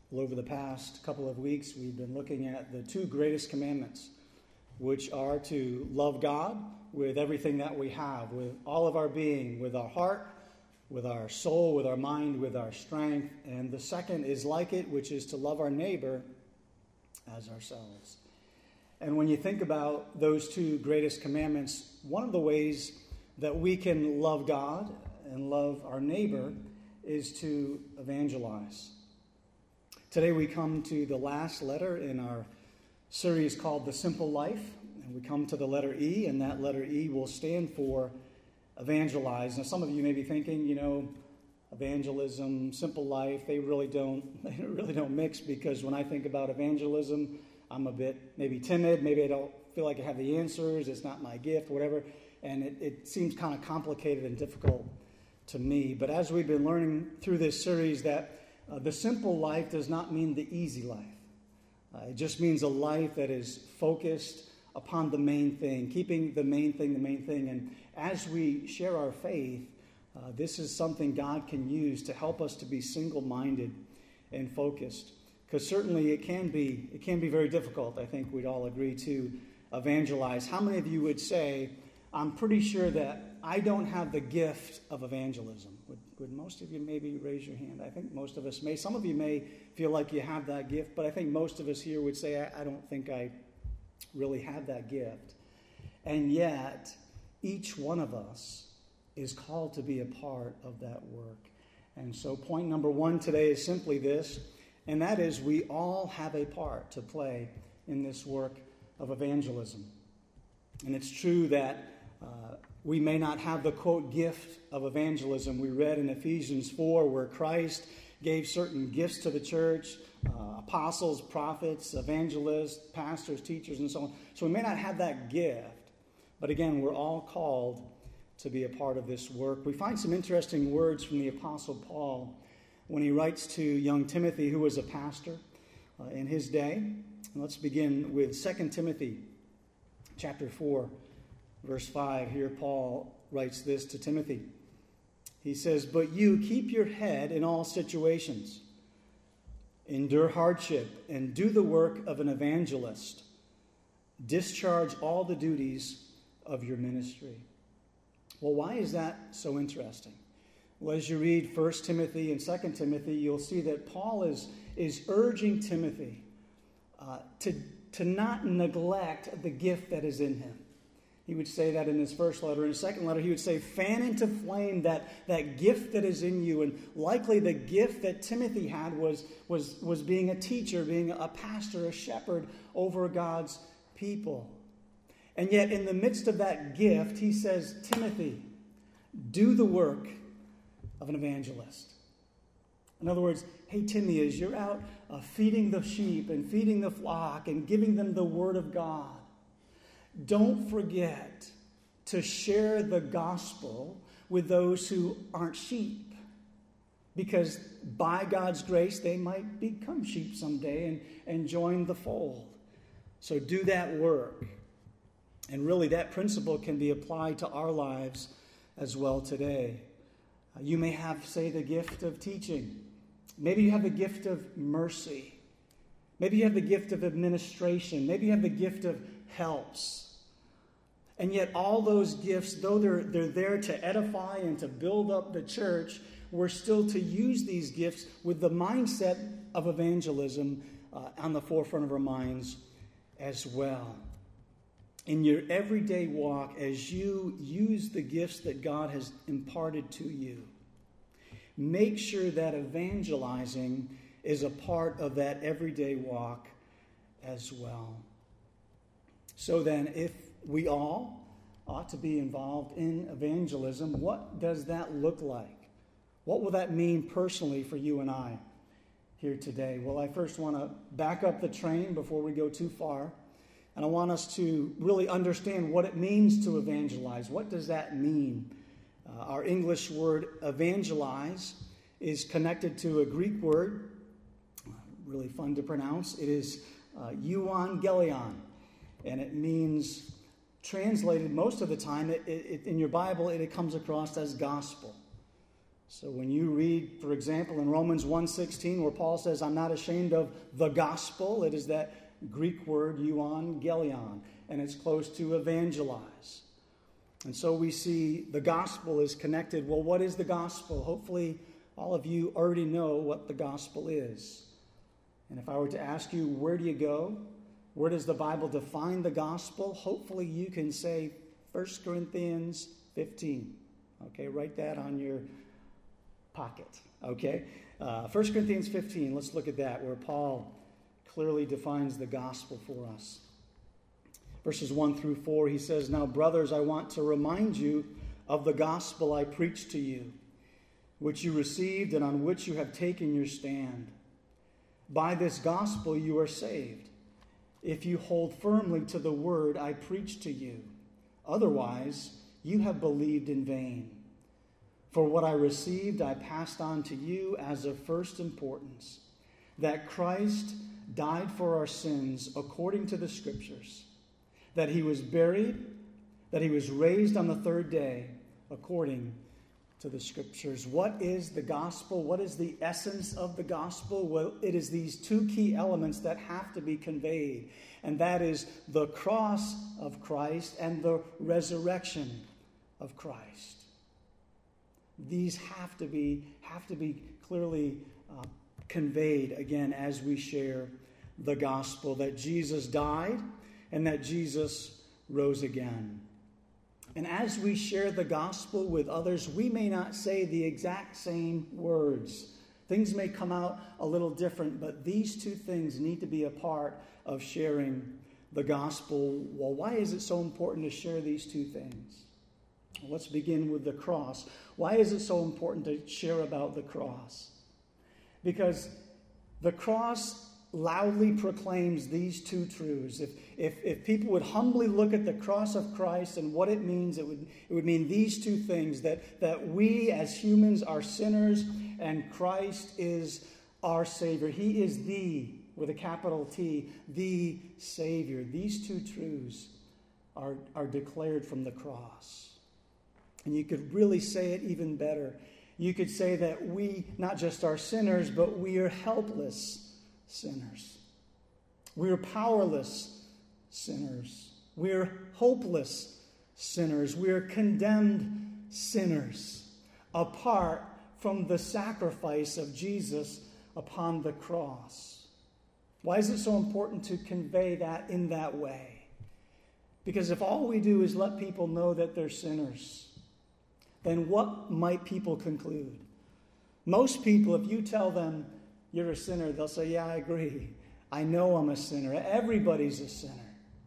Well, over the past couple of weeks, we've been looking at the two greatest commandments, which are to love God with everything that we have, with all of our being, with our heart, with our soul, with our mind, with our strength. And the second is like it, which is to love our neighbor as ourselves. And when you think about those two greatest commandments, one of the ways that we can love God and love our neighbor is to evangelize. Today we come to the last letter in our series called The Simple Life, and we come to the letter E, and that letter E will stand for evangelize. Now some of you may be thinking, evangelism, simple life, they really don't mix, because when I think about evangelism, I'm a bit maybe timid, maybe I don't feel like I have the answers, it's not my gift, whatever, and it seems kind of complicated and difficult to me. But as we've been learning through this series, that the simple life does not mean the easy life. It just means a life that is focused upon the main thing, keeping the main thing. And as we share our faith, this is something God can use to help us to be single-minded and focused. Because certainly it can be very difficult, I think we'd all agree, to evangelize. How many of you would say, I'm pretty sure that I don't have the gift of evangelism? Would most of you maybe raise your hand? I think most of us may. Some of you may feel like you have that gift, but I think most of us here would say, I don't think I really have that gift. And yet, each one of us is called to be a part of that work. And so point number one today is simply this, and that is we all have a part to play in this work of evangelism. And it's true that we may not have the, quote, gift of evangelism. We read in Ephesians 4 where Christ gave certain gifts to the church, apostles, prophets, evangelists, pastors, teachers, and so on. So we may not have that gift, but again, we're all called to be a part of this work. We find some interesting words from the Apostle Paul when he writes to young Timothy, who was a pastor in his day. And let's begin with 2 Timothy chapter 4. Verse 5, here Paul writes this to Timothy. He says, "But you keep your head in all situations. Endure hardship and do the work of an evangelist. Discharge all the duties of your ministry." Well, why is that so interesting? Well, as you read 1 Timothy and 2 Timothy, you'll see that Paul is urging Timothy to not neglect the gift that is in him. He would say that in his first letter. In his second letter, he would say, fan into flame that gift that is in you. And likely the gift that Timothy had was being a teacher, being a pastor, a shepherd over God's people. And yet in the midst of that gift, he says, Timothy, do the work of an evangelist. In other words, hey, Timothy, as you're out feeding the sheep and feeding the flock and giving them the word of God, don't forget to share the gospel with those who aren't sheep, because by God's grace, they might become sheep someday and join the fold. So do that work. And really, that principle can be applied to our lives as well today. You may have, say, the gift of teaching. Maybe you have the gift of mercy. Maybe you have the gift of administration. Maybe you have the gift of helps. And yet all those gifts, though they're there to edify and to build up the church, we're still to use these gifts with the mindset of evangelism on the forefront of our minds as well. In your everyday walk, as you use the gifts that God has imparted to you, make sure that evangelizing is a part of that everyday walk as well. So then, if we all ought to be involved in evangelism, what does that look like? What will that mean personally for you and I here today? Well, I first want to back up the train before we go too far. And I want us to really understand what it means to evangelize. What does that mean? Our English word evangelize is connected to a Greek word, really fun to pronounce. It is euangelion, and it means, translated most of the time, in your Bible, it comes across as gospel. So when you read, for example, in Romans 1:16, where Paul says, I'm not ashamed of the gospel, it is that Greek word euangelion, and it's close to evangelize. And so we see the gospel is connected. Well, what is the gospel? Hopefully all of you already know what the gospel is. And if I were to ask you, where do you go? Where does the Bible define the gospel? Hopefully you can say 1 Corinthians 15. Okay, write that on your pocket. Okay, 1 Corinthians 15, let's look at that, where Paul clearly defines the gospel for us. Verses 1 through 4, he says, Now, brothers, I want to remind you of the gospel I preached to you, which you received and on which you have taken your stand. By this gospel you are saved, if you hold firmly to the word I preached to you. Otherwise, you have believed in vain. For what I received I passed on to you as of first importance, that Christ died for our sins according to the Scriptures, that he was buried, that he was raised on the third day according to the Scriptures. What is the gospel? What is the essence of the gospel? Well, it is these two key elements that have to be conveyed, and that is the cross of Christ and the resurrection of Christ. These have to be clearly conveyed again as we share the gospel, that Jesus died and that Jesus rose again. And as we share the gospel with others, we may not say the exact same words. Things may come out a little different, but these two things need to be a part of sharing the gospel. Well, why is it so important to share these two things? Well, let's begin with the cross. Why is it so important to share about the cross? Because the cross loudly proclaims these two truths. If people would humbly look at the cross of Christ and what it means, it would mean these two things, that we as humans are sinners and Christ is our Savior. He is the, with a capital T, the Savior. These two truths are declared from the cross. And you could really say it even better. You could say that we not just are sinners, but we are helpless sinners. We're powerless sinners. We're hopeless sinners. We're condemned sinners apart from the sacrifice of Jesus upon the cross. Why is it so important to convey that in that way? Because if all we do is let people know that they're sinners, then what might people conclude? Most people, if you tell them you're a sinner, they'll say, yeah, I agree. I know I'm a sinner. Everybody's a sinner.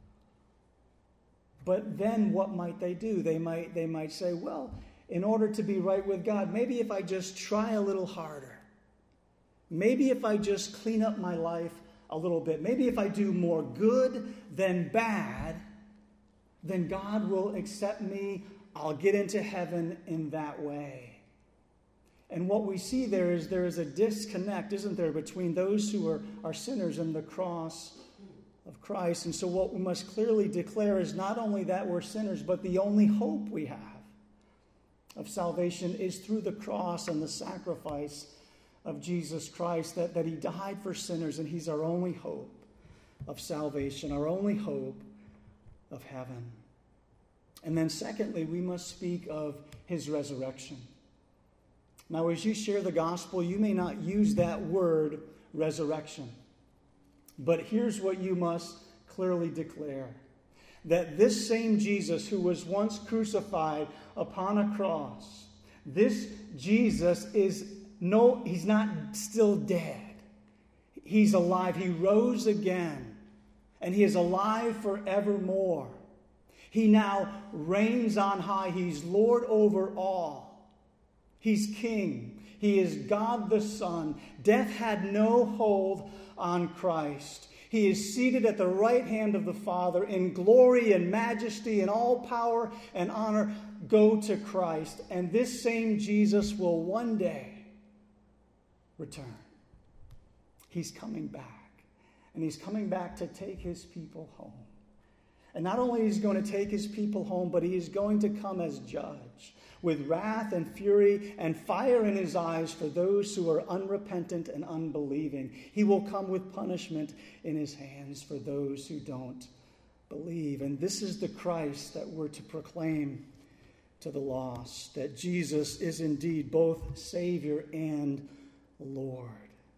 But then what might they do? They might say, well, in order to be right with God, maybe if I just try a little harder. Maybe if I just clean up my life a little bit. Maybe if I do more good than bad, then God will accept me. I'll get into heaven in that way. And what we see there is a disconnect, isn't there, between those who are sinners and the cross of Christ. And so what we must clearly declare is not only that we're sinners, but the only hope we have of salvation is through the cross and the sacrifice of Jesus Christ, that he died for sinners, and he's our only hope of salvation, our only hope of heaven. And then secondly, we must speak of his resurrection. Now, as you share the gospel, you may not use that word resurrection. But here's what you must clearly declare. That this same Jesus who was once crucified upon a cross, this Jesus he's not still dead. He's alive. He rose again. And he is alive forevermore. He now reigns on high. He's Lord over all. He's King. He is God the Son. Death had no hold on Christ. He is seated at the right hand of the Father in glory and majesty, and all power and honor go to Christ. And this same Jesus will one day return. He's coming back. And he's coming back to take his people home. And not only is he going to take his people home, but he is going to come as judge. with wrath and fury and fire in his eyes for those who are unrepentant and unbelieving. He will come with punishment in his hands for those who don't believe. And this is the Christ that we're to proclaim to the lost, that Jesus is indeed both Savior and Lord.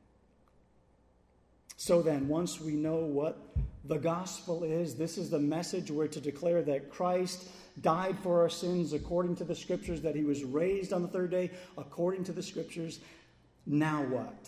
So then, once we know what the gospel is, this is the message we're to declare, that Christ died for our sins according to the Scriptures, that he was raised on the third day according to the Scriptures. Now what?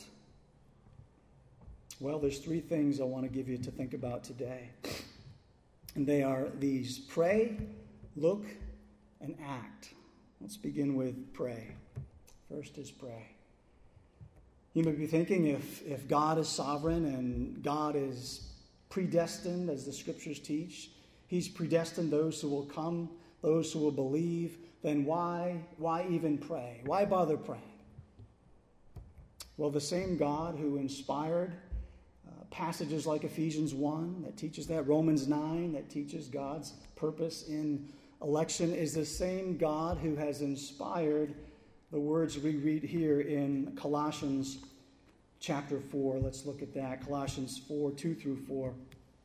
Well, there's three things I want to give you to think about today. And they are these: pray, look, and act. Let's begin with pray. First is pray. You may be thinking, if God is sovereign and God is predestined, as the Scriptures teach, he's predestined those who will come, those who will believe, then why even pray? Why bother praying? Well, the same God who inspired passages like Ephesians 1 that teaches that, Romans 9 that teaches God's purpose in election, is the same God who has inspired the words we read here in Colossians chapter 4. Let's look at that. Colossians 4, 2 through 4.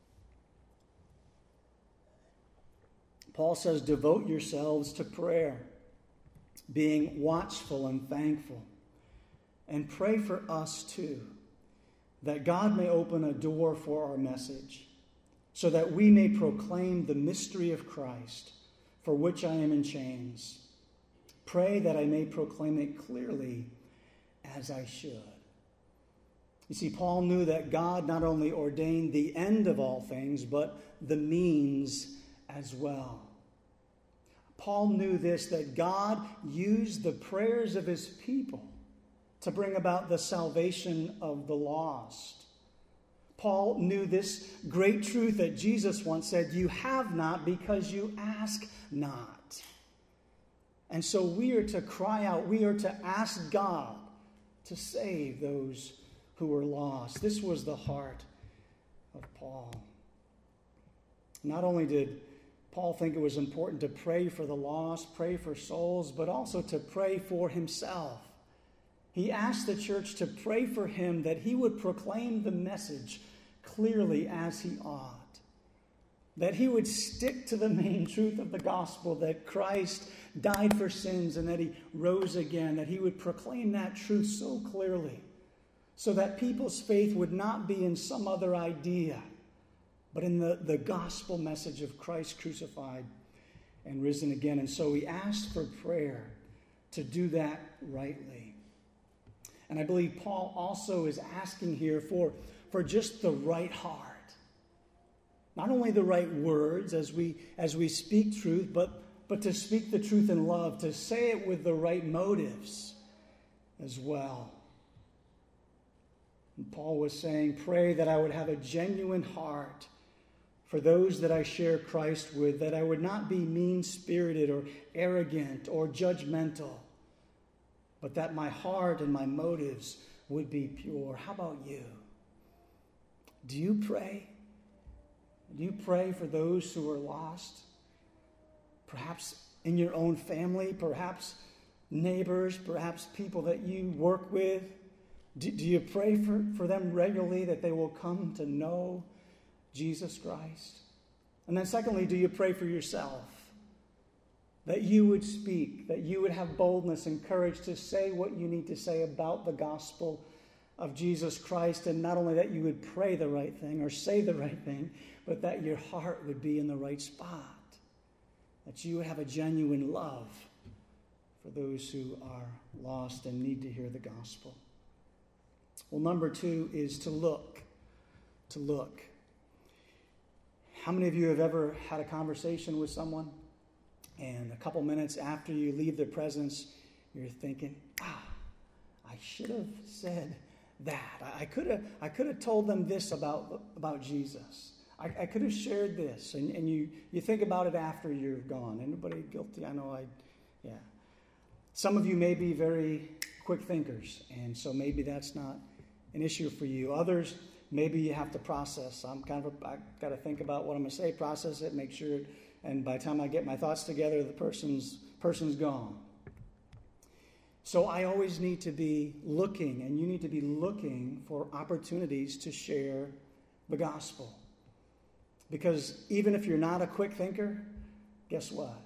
Paul says, devote yourselves to prayer, being watchful and thankful. And pray for us too, that God may open a door for our message, so that we may proclaim the mystery of Christ, for which I am in chains. Pray that I may proclaim it clearly as I should. You see, Paul knew that God not only ordained the end of all things, but the means as well. Paul knew this, that God used the prayers of his people to bring about the salvation of the lost. Paul knew this great truth that Jesus once said, you have not because you ask not. And so we are to cry out, we are to ask God to save those who are lost. This was the heart of Paul. Not only did Paul think it was important to pray for the lost, pray for souls, but also to pray for himself. He asked the church to pray for him, that he would proclaim the message clearly as he ought. That he would stick to the main truth of the gospel, that Christ died for sins and that he rose again, that he would proclaim that truth so clearly, so that people's faith would not be in some other idea, but in the gospel message of Christ crucified and risen again. And so he asked for prayer to do that rightly. And I believe Paul also is asking here for just the right heart. Not only the right words as we speak truth, but to speak the truth in love, to say it with the right motives as well. And Paul was saying, pray that I would have a genuine heart for those that I share Christ with, that I would not be mean-spirited or arrogant or judgmental, but that my heart and my motives would be pure. How about you? Do you pray? Do you pray for those who are lost? Perhaps in your own family, perhaps neighbors, perhaps people that you work with. Do you pray for them regularly, that they will come to know Jesus Christ? And then secondly, do you pray for yourself? That you would speak, that you would have boldness and courage to say what you need to say about the gospel of Jesus Christ, and not only that you would pray the right thing or say the right thing, but that your heart would be in the right spot, that you would have a genuine love for those who are lost and need to hear the gospel. Well, number 2 is to look. To look. How many of you have ever had a conversation with someone, and a couple minutes after you leave their presence, you're thinking, I should have said that. I could have told them this about Jesus. I could have shared this. And you think about it after you're gone. Anybody guilty? I know yeah. Some of you may be very quick thinkers, and so maybe that's not an issue for you. Others, maybe you have to process. I got to think about what I'm going to say, process it, make sure, and by the time I get my thoughts together, the person's gone. So I always need to be looking, and you need to be looking for opportunities to share the gospel. Because even if you're not a quick thinker, guess what?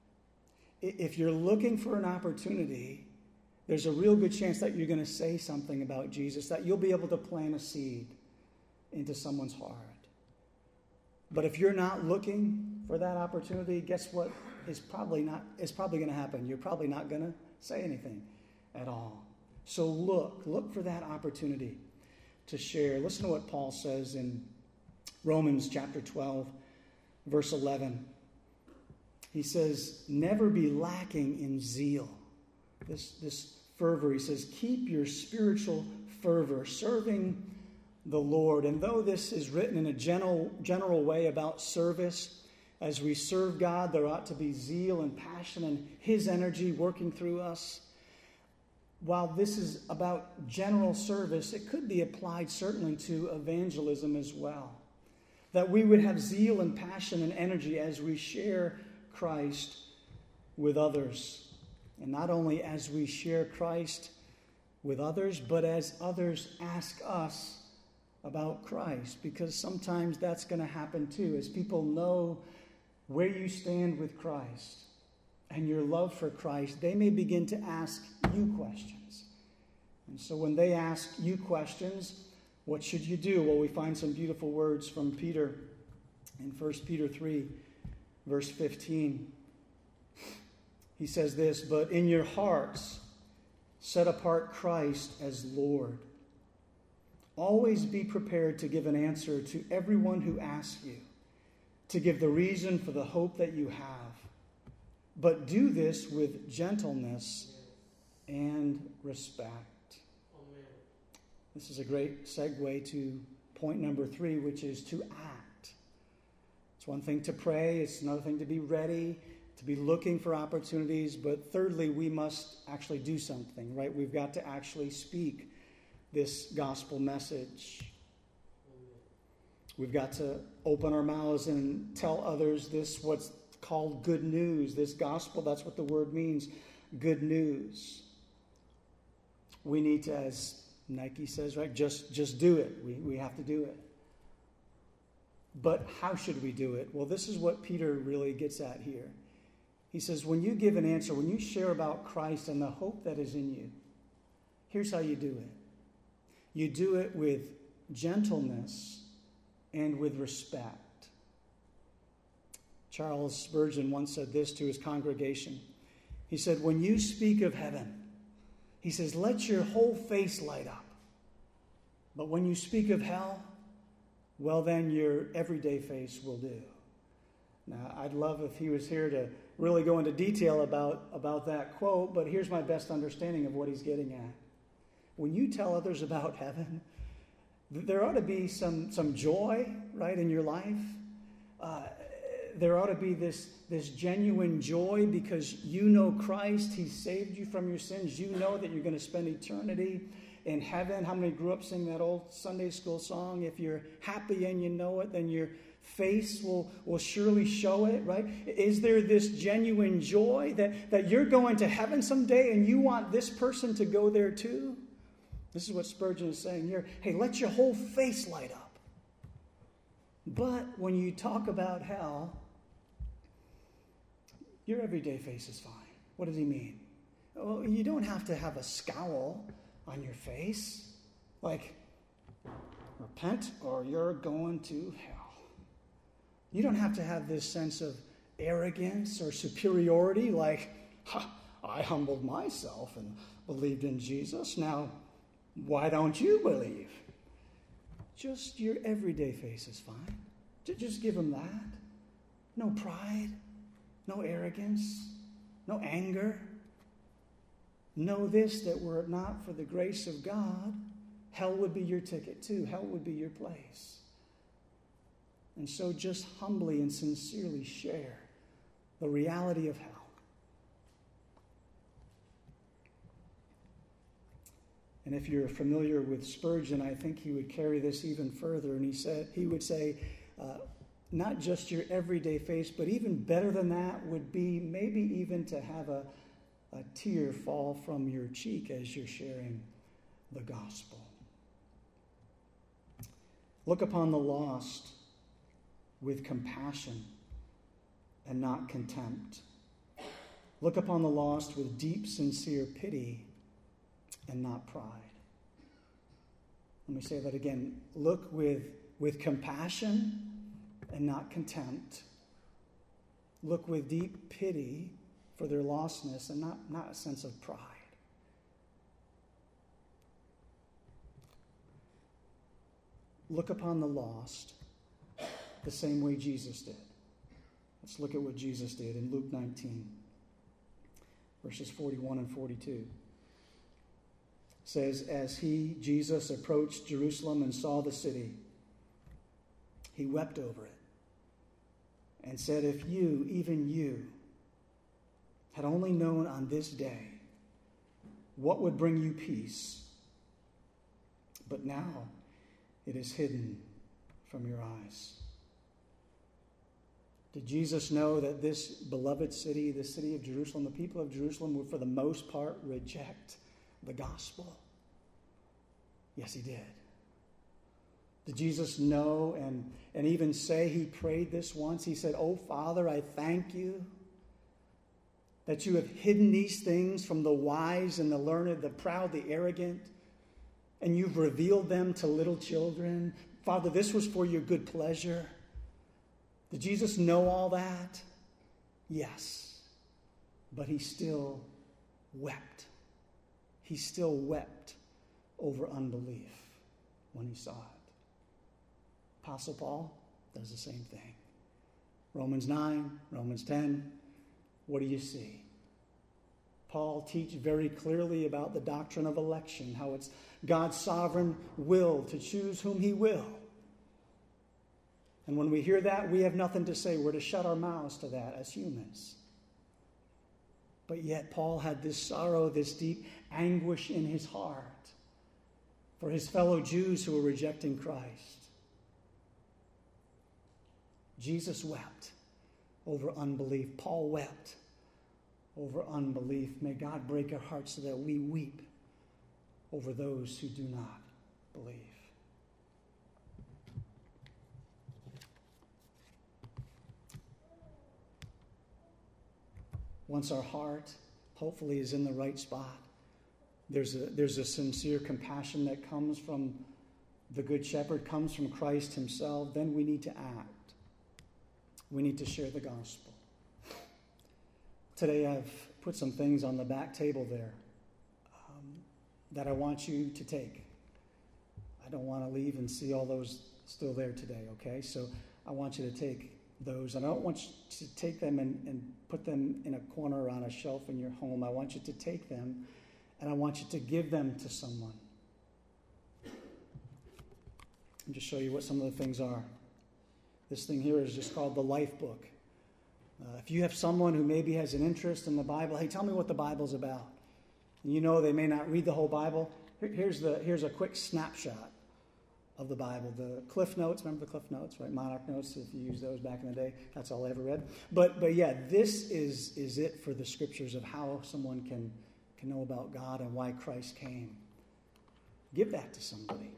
If you're looking for an opportunity, there's a real good chance that you're going to say something about Jesus, that you'll be able to plant a seed into someone's heart. But if you're not looking for that opportunity, guess what is probably going to happen? You're probably not going to say anything at all. So look for that opportunity to share. Listen to what Paul says in Romans chapter 12, verse 11. He says, never be lacking in zeal. This fervor, he says, keep your spiritual fervor, serving the Lord. And though this is written in a general way about service, as we serve God, there ought to be zeal and passion and his energy working through us. While this is about general service, it could be applied certainly to evangelism as well. That we would have zeal and passion and energy as we share Christ with others. And not only as we share Christ with others, but as others ask us about Christ. Because sometimes that's going to happen too. As people know where you stand with Christ and your love for Christ, they may begin to ask you questions. And so when they ask you questions, what should you do? Well, we find some beautiful words from Peter in 1 Peter 3, verse 15. He says this, but in your hearts set apart Christ as Lord. Always be prepared to give an answer to everyone who asks you, to give the reason for the hope that you have. But do this with gentleness and respect. Amen. This is a great segue to point number 3, which is to act. It's one thing to pray. It's another thing to be ready, to be looking for opportunities. But thirdly, we must actually do something, right? We've got to actually speak this gospel message. We've got to open our mouths and tell others this, what's called good news. This gospel, that's what the word means, good news. We need to, as Nike says, right, just do it. We have to do it. But how should we do it? Well, this is what Peter really gets at here. He says, when you give an answer, when you share about Christ and the hope that is in you, here's how you do it. You do it with gentleness and with respect. Charles Spurgeon once said this to his congregation. He said, when you speak of heaven, he says, let your whole face light up. But when you speak of hell, well, then your everyday face will do. Now, I'd love if he was here to really go into detail about that quote, but here's my best understanding of what he's getting at. When you tell others about heaven, there ought to be some joy, right, in your life. There ought to be this genuine joy because you know Christ. He saved you from your sins. You know that you're going to spend eternity in heaven. How many grew up singing that old Sunday school song? If you're happy and you know it, then your face will surely show it, right? Is there this genuine joy that you're going to heaven someday and you want this person to go there too? This is what Spurgeon is saying here. Hey, let your whole face light up. But when you talk about hell, your everyday face is fine. What does he mean? Well, you don't have to have a scowl on your face. Like, repent or you're going to hell. You don't have to have this sense of arrogance or superiority like, I humbled myself and believed in Jesus. Now, why don't you believe? Just your everyday face is fine. Just give him that. No pride, no arrogance, no anger. Know this, that were it not for the grace of God, hell would be your ticket too. Hell would be your place. And so just humbly and sincerely share the reality of hell. And if you're familiar with Spurgeon, I think he would carry this even further. And he would say, not just your everyday face, but even better than that would be maybe even to have a tear fall from your cheek as you're sharing the gospel. Look upon the lost with compassion and not contempt. Look upon the lost with deep, sincere pity and not pride. Let me say that again. Look with compassion and not contempt. Look with deep pity for their lostness and not a sense of pride. Look upon the lost the same way Jesus did. Let's look at what Jesus did in Luke 19, verses 41 and 42. It says, as he, Jesus, approached Jerusalem and saw the city, he wept over it and said, if you, even you, had only known on this day what would bring you peace, but now it is hidden from your eyes. Did Jesus know that this beloved city, the city of Jerusalem, the people of Jerusalem would for the most part reject the gospel? Yes, he did. Did Jesus know and even say he prayed this once? He said, oh, Father, I thank you that you have hidden these things from the wise and the learned, the proud, the arrogant, and you've revealed them to little children. Father, this was for your good pleasure. Did Jesus know all that? Yes. But he still wept. He still wept over unbelief when he saw it. Apostle Paul does the same thing. Romans 9, Romans 10. What do you see? Paul teaches very clearly about the doctrine of election, how it's God's sovereign will to choose whom he will. And when we hear that, we have nothing to say. We're to shut our mouths to that as humans. But yet Paul had this sorrow, this deep anguish in his heart for his fellow Jews who were rejecting Christ. Jesus wept over unbelief. Paul wept over unbelief. May God break our hearts so that we weep over those who do not believe. Once our heart, hopefully, is in the right spot, there's a sincere compassion that comes from the Good Shepherd, comes from Christ himself, then we need to act. We need to share the gospel. Today I've put some things on the back table there that I want you to take. I don't want to leave and see all those still there today, okay? So I want you to take those. And I don't want you to take them and put them in a corner on a shelf in your home. I want you to take them and I want you to give them to someone. And just show you what some of the things are. This thing here is just called the Life Book. If you have someone who maybe has an interest in the Bible, hey, tell me what the Bible's about. And you know they may not read the whole Bible. Here's a quick snapshot of the Bible. The Cliff Notes, remember the Cliff Notes, right? Monarch Notes, if you used those back in the day. That's all I ever read. But yeah, this is it for the scriptures of how someone can know about God and why Christ came. Give that to somebody.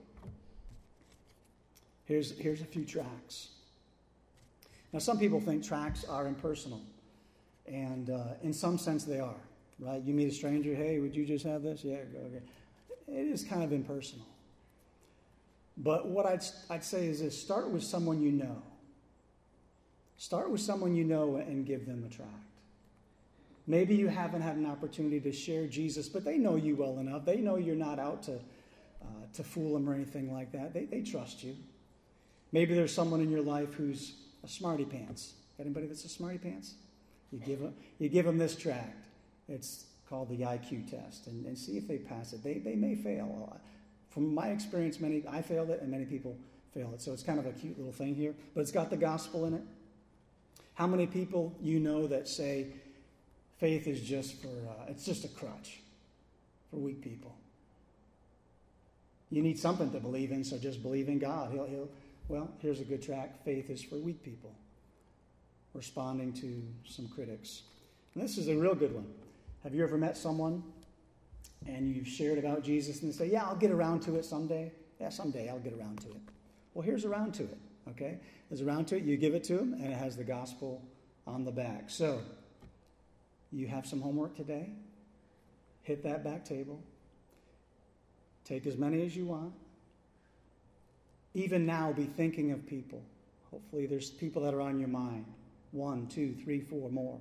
Here's a few tracts. Now, some people think tracts are impersonal, and in some sense they are, right? You meet a stranger, hey, would you just have this? Yeah, okay. It is kind of impersonal. But what I'd say is this: start with someone you know. Start with someone you know and give them a tract. Maybe you haven't had an opportunity to share Jesus, but they know you well enough. They know you're not out to fool them or anything like that. They trust you. Maybe there's someone in your life who's a smarty pants. Anybody that's a smarty pants? You give them this tract. It's called the IQ test, and see if they pass it. They may fail. From my experience, I failed it, and many people fail it. So it's kind of a cute little thing here, but it's got the gospel in it. How many people you know that say faith is just it's just a crutch for weak people? You need something to believe in, so just believe in God. Well, here's a good tract. Faith is for weak people. Responding to some critics. And this is a real good one. Have you ever met someone and you've shared about Jesus and they say, yeah, I'll get around to it someday. Yeah, someday I'll get around to it. Well, here's around to it, okay? There's around to it. You give it to them, and it has the gospel on the back. So, you have some homework today. Hit that back table. Take as many as you want. Even now, be thinking of people. Hopefully, there's people that are on your mind. 1, 2, 3, 4 more.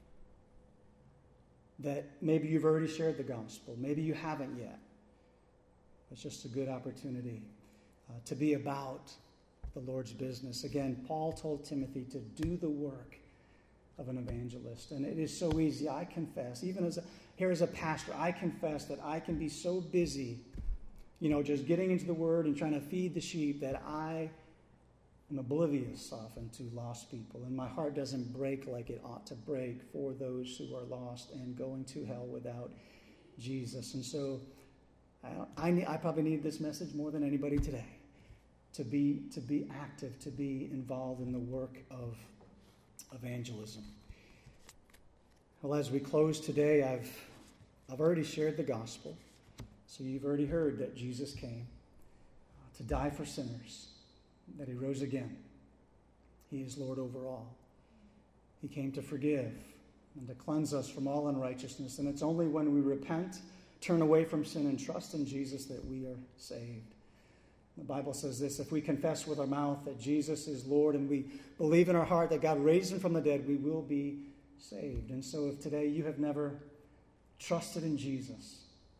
That maybe you've already shared the gospel. Maybe you haven't yet. It's just a good opportunity to be about the Lord's business. Again, Paul told Timothy to do the work of an evangelist. And it is so easy. I confess, even here as a pastor, I confess that I can be so busy, just getting into the Word and trying to feed the sheep that I am oblivious often to lost people. And my heart doesn't break like it ought to break for those who are lost and going to hell without Jesus. And so I probably need this message more than anybody today, to be active, to be involved in the work of evangelism. Well, as we close today, I've already shared the gospel, so you've already heard that Jesus came to die for sinners, that he rose again. He is Lord over all. He came to forgive and to cleanse us from all unrighteousness, and it's only when we repent, turn away from sin, and trust in Jesus that we are saved. The Bible says this: if we confess with our mouth that Jesus is Lord and we believe in our heart that God raised him from the dead, we will be saved. And so if today you have never trusted in Jesus,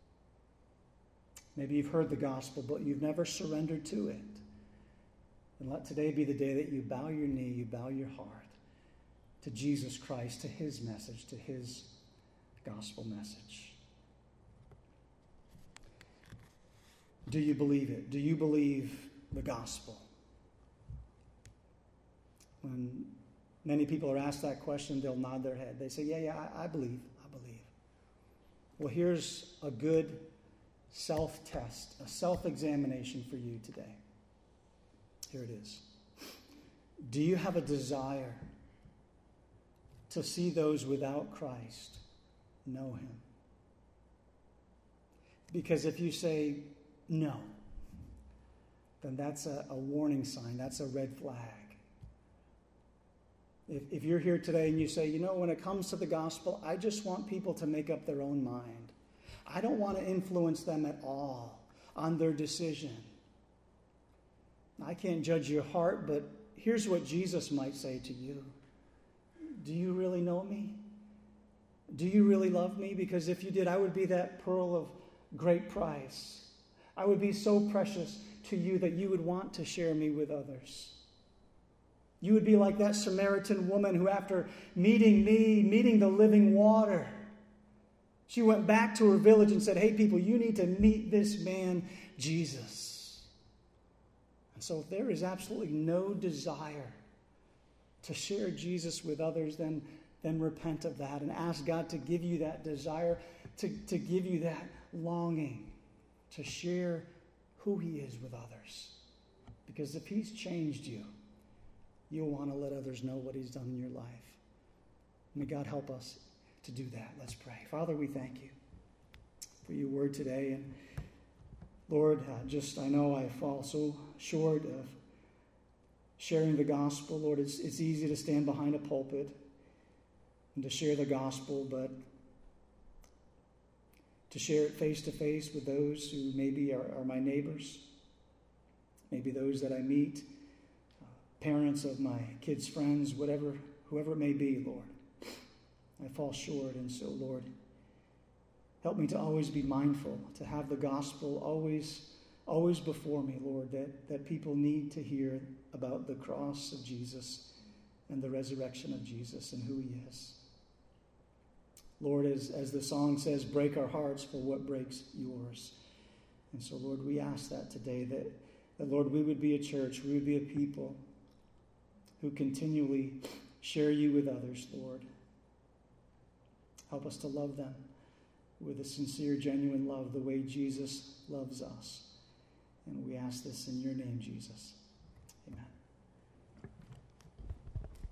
maybe you've heard the gospel, but you've never surrendered to it, then let today be the day that you bow your knee, you bow your heart to Jesus Christ, to his message, to his gospel message. Do you believe it? Do you believe the gospel? When many people are asked that question, they'll nod their head. They say, yeah, I believe. Well, here's a good self-test, a self-examination for you today. Here it is. Do you have a desire to see those without Christ know him? Because if you say no, then that's a warning sign. That's a red flag. If you're here today and you say, when it comes to the gospel, I just want people to make up their own mind. I don't want to influence them at all on their decision. I can't judge your heart, but here's what Jesus might say to you. Do you really know me? Do you really love me? Because if you did, I would be that pearl of great price. I would be so precious to you that you would want to share me with others. You would be like that Samaritan woman who, after meeting the living water, she went back to her village and said, hey, people, you need to meet this man, Jesus. And so if there is absolutely no desire to share Jesus with others, then repent of that and ask God to give you that desire, to give you that longing to share who he is with others. Because if he's changed you, you'll want to let others know what he's done in your life. May God help us to do that. Let's pray. Father, we thank you for your word today. And Lord, I know I fall so short of sharing the gospel. Lord, it's easy to stand behind a pulpit and to share the gospel, but to share it face to face with those who maybe are my neighbors, maybe those that I meet, parents of my kids' friends, whoever it may be, Lord. I fall short, and so, Lord, help me to always be mindful, to have the gospel always before me, Lord, that people need to hear about the cross of Jesus and the resurrection of Jesus and who he is. Lord, as the song says, break our hearts for what breaks yours. And so, Lord, we ask that today, that Lord, we would be a church, we would be a people who continually share you with others, Lord. Help us to love them with a sincere, genuine love, the way Jesus loves us. And we ask this in your name, Jesus.